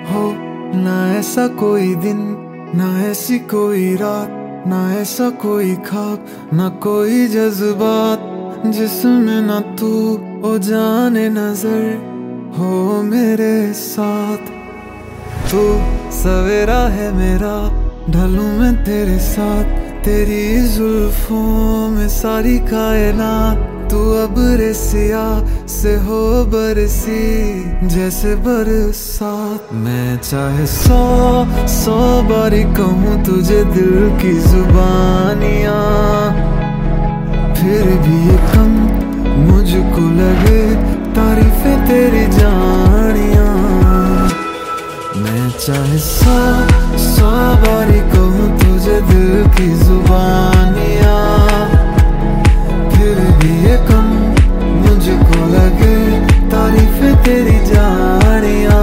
हो। ना ऐसा कोई दिन, ना ऐसी कोई रात, ना ऐसा कोई ख्वाब, ना कोई जज्बात जिसमें ना तू ओ जाने नजर हो मेरे साथ। तू सवेरा है मेरा, ढलूं मैं तेरे साथ, तेरी जुल्फों में सारी कायनात। तू अब रेसिया से हो बरसी जैसे बरसात। मैं चाहे सौ बारी कहूँ तुझे दिल की जुबानियाँ, फिर भी ये कम मुझको लगे तारीफें तेरी जानियाँ। मैं चाहे सौ बारी कहूँ तुझे दिल की जुबानियाँ, फिर भी ये कम मुझको लगे तारीफें तेरी जानियाँ।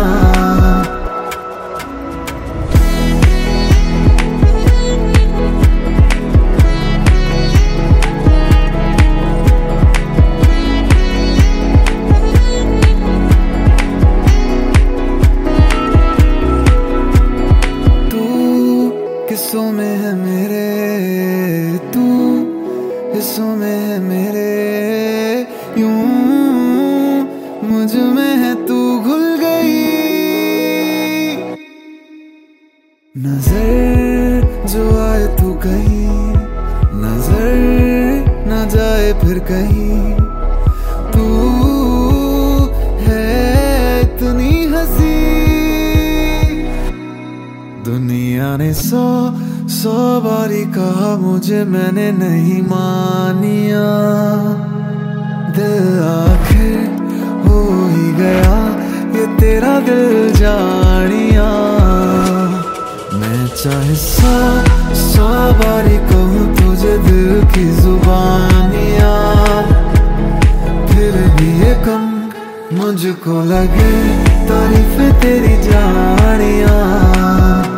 हिस्सों में है मेरे तू, हिस्सों में है मेरे यूं, मुझ में है तू घुल गई। नजर जो आए तू कहीं, नजर न जाए फिर कहीं। तू है इतनी हंसी, दुनिया ने सौ बारी कहा मुझे, मैंने नहीं मानिया। दिल आखिर हो ही गया ये तेरा दिल जानिया। मैं चाहे सौ बारी कहूँ तुझे दिल की जुबानिया, फिर भी ये कम मुझको लगे तारीफें तेरी जानिया।